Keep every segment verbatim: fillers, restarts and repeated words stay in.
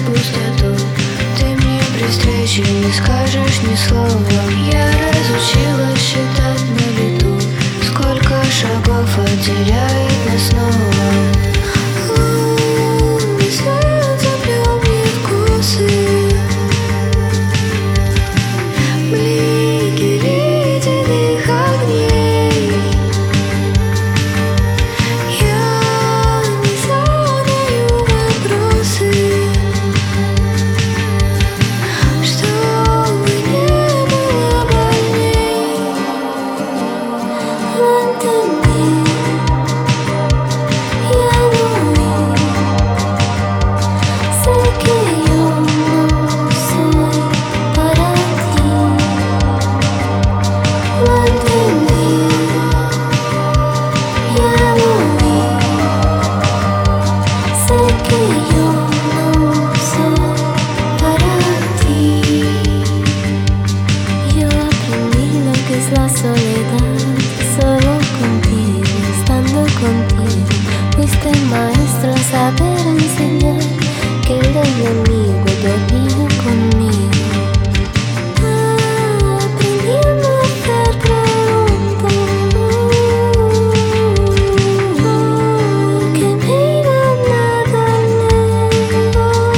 пустоту. Ты мне при встрече не скажешь ни слова. Я разучилась считать на лету, сколько шагов отделяет нас снова. Мы светятся темные вкусы, блики ледяных огней. Я не задаю вопросы, чтобы не было больней. Lontani, я Луи, sé que yo no soy para ti. Lontani, я Луи, sé que yo no soy para ti. Yo aprendí lo que es la soledad, solo contigo, estando contigo. Fuiste el maestro a saber enseñar que el enemigo dormía conmigo. Aprendí a no hacer preguntas que me iban a doler.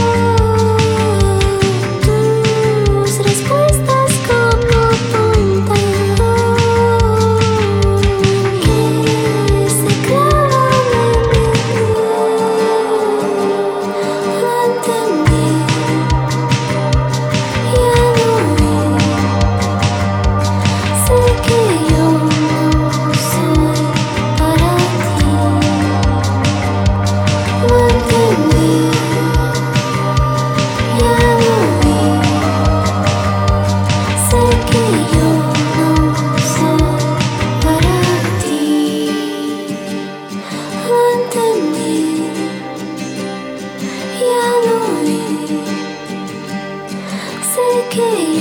Tus respuestas como puntas que se clavan en mi piel. Lo entendí, ya lo vi. Sé que yo no soy para ti. Lo entendí, ya lo vi. Sé que yo no soy para ti. Lo entendí, ya lo vi. Sé que